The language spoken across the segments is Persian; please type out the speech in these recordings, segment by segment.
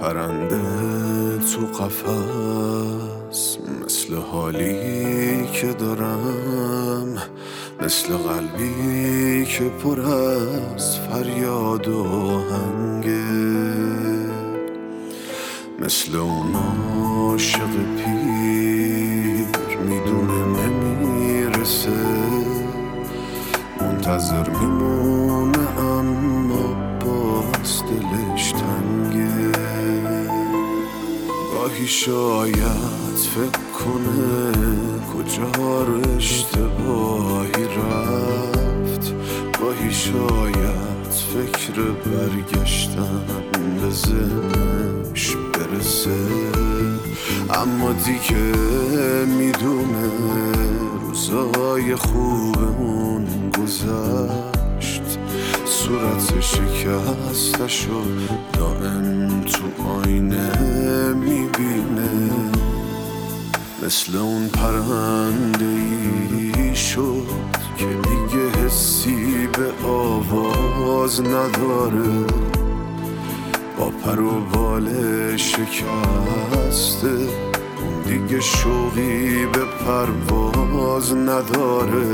پرنده تو قفس، مثل حالی که دارم، مثل قلبی که پر از فریاد و آهنگه، مثل اون عاشق پیر میدونه نمیرسه، منتظر میمونه اما باز دلش تنگه. گاهی شاید فکر کنه کجا رو اشتباهی رفت، گاهی شاید فکر برگشتن به ذهنش برسه، اما دیگه میدونه روزای خوبمون گذشت، صورت شکستشو دائم تو آینه میبینه، مثل اون پرنده ای شد که دیگه حسی به آواز نداره، با پر و بال شکسته اون دیگه شوقی به پرواز نداره.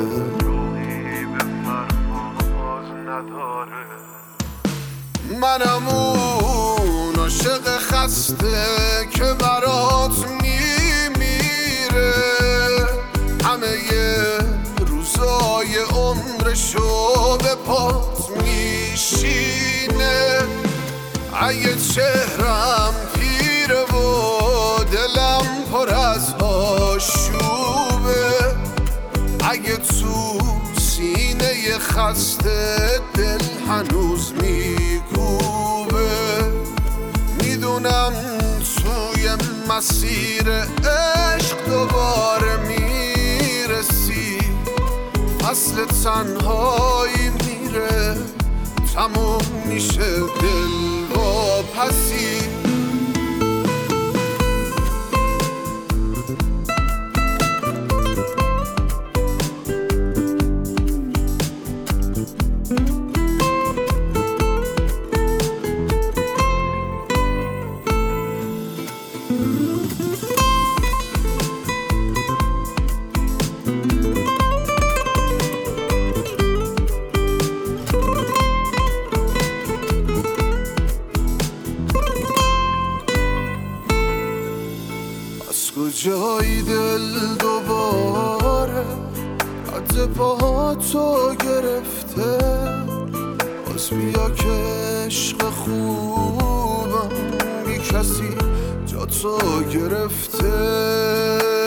منم اون عاشق خسته که برات میمیره، همه روزای عمرشو به پات میشینه، اگه چهرم پیره و دلم پر از آشوبه، اگه تو سینه خسته دل هنوز میکوبه، میدونم توی مسیر عشق دوباره میرسی، فصل تنهایی میره، تموم میشه دل واپسی. از کجایی دل دوباره حد پا تو گرفته، باز بیا که عشق خوبم بی کسی جا تو گرفته.